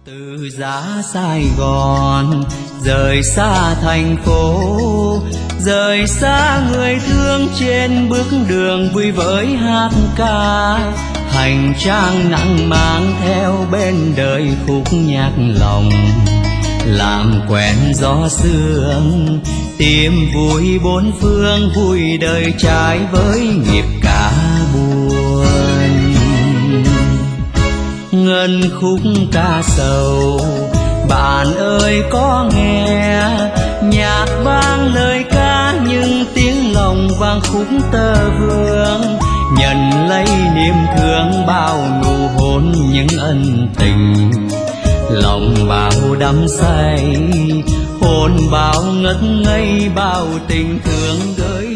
Từ giá Sài Gòn rời xa thành phố, rời xa người thương trên bước đường vui với hát ca. Hành trang nặng mang theo bên đời khúc nhạc lòng, làm quen gió sương tìm vui bốn phương, vui đời trái với nghiệp cả buồn. Ngân khúc ca sầu bạn ơi có nghe, nhạc vang lời ca nhưng tiếng lòng vang khúc tơ vương. Nhận lấy niềm thương bao nụ hôn những ân tình, lòng bao đắm say hồn bao ngất ngây bao tình thương gửi